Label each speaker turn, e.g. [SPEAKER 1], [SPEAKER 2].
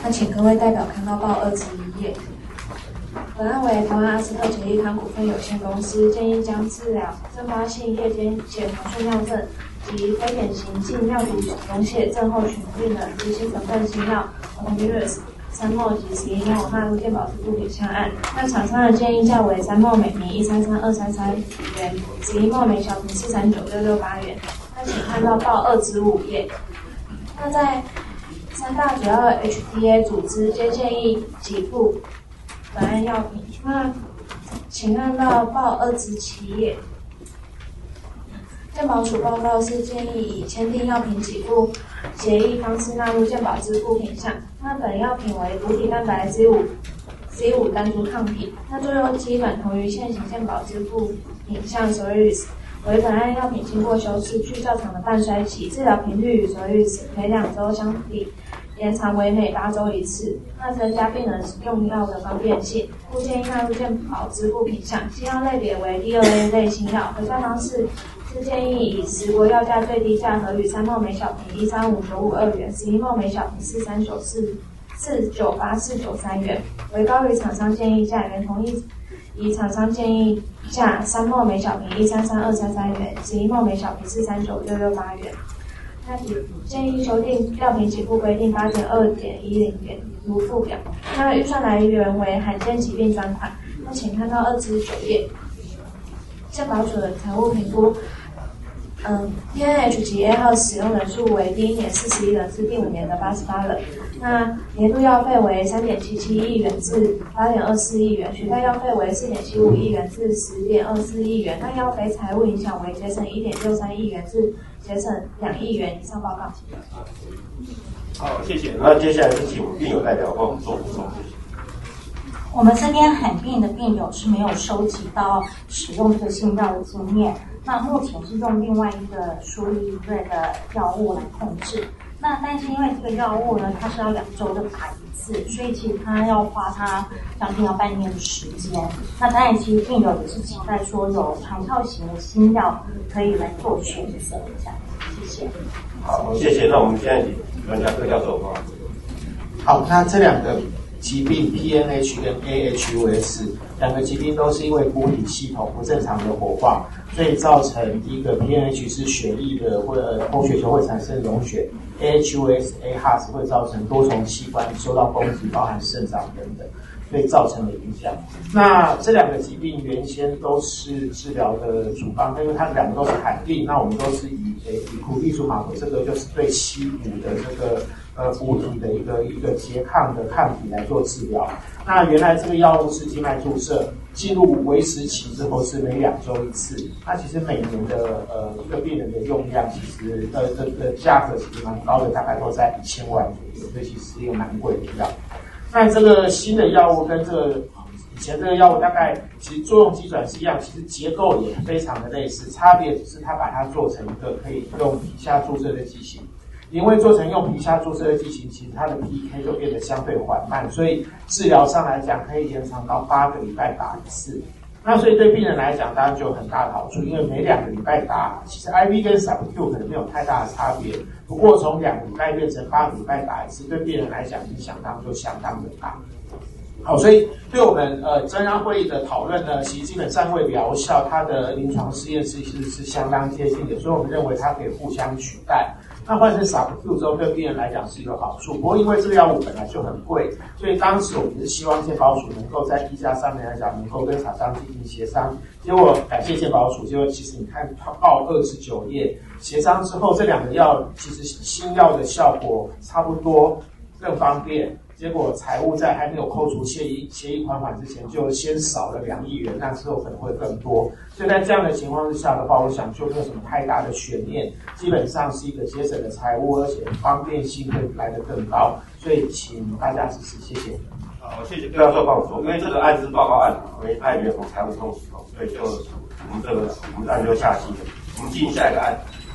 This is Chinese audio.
[SPEAKER 1] 那请各位代表看到报2之1页。本案为台湾阿斯特捷益康股份有限公司建议将治疗阵发性夜间血红素尿症及非典型性尿毒溶血症候群病人及其成分新药 Omurus 3mol 及11mol纳入健保支付品项案。那厂商的建议价为3mol每瓶133,233元，11mol每小瓶439,668元。那请看到报2之5页。那在3大主要 HTA 组织皆建议给付本案药品。那请看到报2之7页。健保署报告是建议以签订药品给付协议方式纳入健保支付品项。那本药品为补体蛋白 C5 单株抗体，那作用基本同于现行健保支付品项 Soliris， 为本案药品经过修饰具较长的半衰期，治疗频率与 Soliris 每2周相比延长为每8周1次，那增加病人用药的方便性，故建议纳入健保支付品项。新药类别为第2A 类新药，核价方式是建议以10国药价最低价和与3mol每小瓶135,952元，11mol每小瓶498,493元，为高于厂商建议价，原同意以厂商建议价3mol每小瓶133,233元，11mol每小瓶439,668元。那建议修订药品给付规定 8.2.10 元如附表。那预算来源为罕见疾病专款。那请看到2之9页。健保署的财务评估，PNH 及 A 号使用人数为第1年41人至第5年的88人。那年度药费为 3.77 亿元至 8.24 亿元，取代药费为 4.75 亿元至 10.24 亿元。那药费财务影响为节省 1.63 亿元至节省2亿元。以上报告。
[SPEAKER 2] 好，谢谢。那接下来是请病友代表帮我们做补充。
[SPEAKER 3] 我们这边罕病的病友是没有收集到使用这个新药的经验，那目前是用另外一个舒利瑞的药物来控制。那但是因为这个药物呢，它是要2周就打1次，所以其实它要花它将近要半年的时间。那当然，其实病友也是期待说有长效型的新药可以来做选择，这样。谢谢。
[SPEAKER 2] 好，谢谢。那我们现在请专家柯教授吧。
[SPEAKER 4] 好，那这2个疾病 PNH 跟 AHUS 2个疾病都是因为补体系统不正常的活化，所以造成一个 PNH 是血液的红血球会产生溶血， AHUS AHUS 会造成多重器官受到攻击，包含肾脏等等，所以造成的影响。那这2个疾病原先都是治疗的处方，因为它2个都是罕病，那我们都是以苦地鼠马回，这个就是对吸补的这个补体的一个拮抗的抗体来做治疗。那原来这个药物是静脉注射，进入维持期之后是每2周1次。那其实每年的一个病人的用量，其实的价格其实蛮高的，大概都在1000万左右，所以其实是一个蛮贵的药。那这个新的药物跟这个以前这个药物大概其实作用机转是一样，其实结构也非常的类似，差别只是它把它做成一个可以用皮下注射的剂型。因为做成用皮下注射的剂型，其实它的 PK 就变得相对缓慢，所以治疗上来讲可以延长到8个礼拜打1次。那所以对病人来讲，当然就有很大的好处，因为每2个礼拜打，其实 IV 跟 SubQ 可能没有太大的差别，不过从2个礼拜变成8个礼拜打1次，对病人来讲影响就相当的大。好，所以对我们专家会议的讨论呢，其实基本上为疗效，它的临床试验是相当接近的，所以我们认为它可以互相取代。那换成 SubQ 之后，对病人来讲是有好处。不过因为这个药物本来就很贵，所以当时我们是希望健保署能够在议价上面来讲，能够跟厂商进行协商。结果感谢健保署，结果其实你看它报2之9页，协商之后，这2个药其实新药的效果差不多，更方便。结果财务在还没有扣除协议款款之前，就先少了2亿元，那之后可能会更多。所以在这样的情况之下的话，我想就没有什么太大的悬念，基本上是一个节省的财务，而且方便性会来得更高。所以请大家支持，谢谢。
[SPEAKER 2] 好，谢谢柯教授帮我说，因为这个案是报告案，没派员从财务控制，所以就我们按就下期了。我们进下一个案。